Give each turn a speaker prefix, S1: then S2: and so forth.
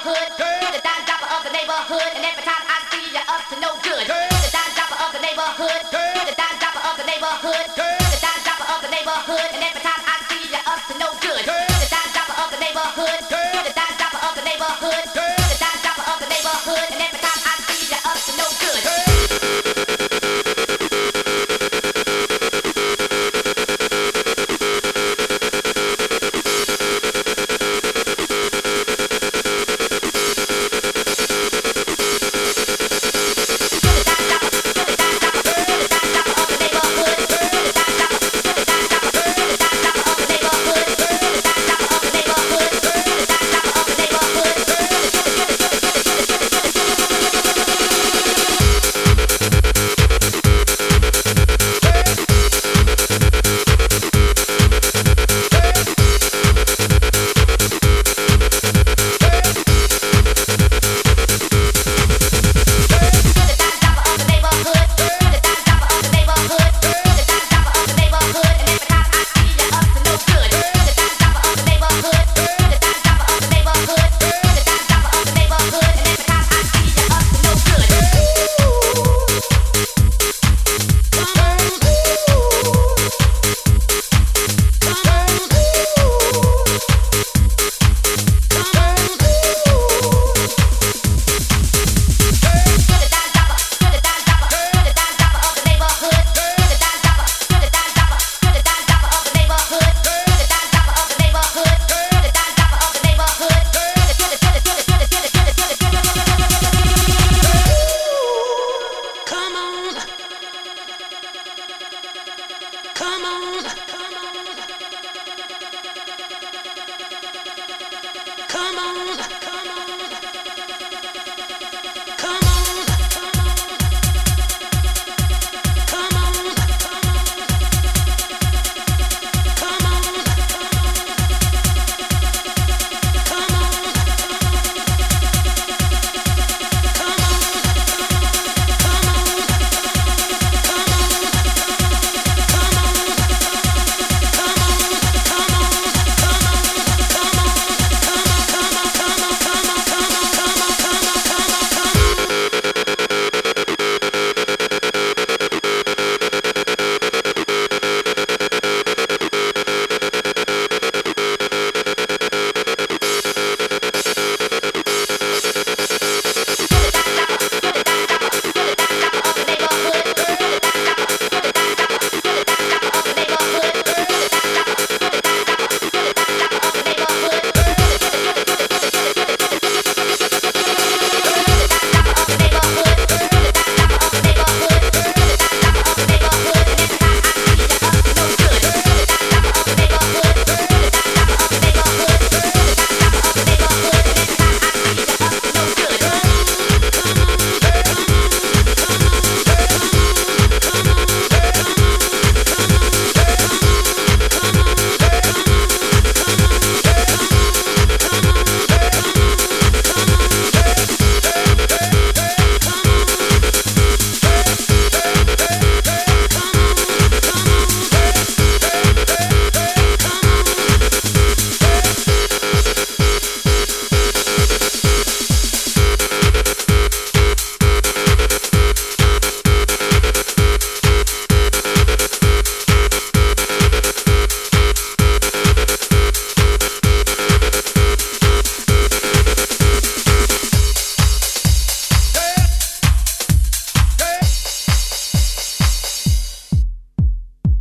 S1: neighborhood. You're the dime dropper of the neighborhood, and every time I see you, up to no good. You're the dime dropper of the neighborhood. You're the dime dropper of the neighborhood. You're the dime dropper of the neighborhood, and every time I see you, up to no good. You're the dime dropper of the neighborhood. You're the dime dropper of the neighborhood. You're the dime dropper of the neighborhood, and every time I see you, up to no good. Neighborhood.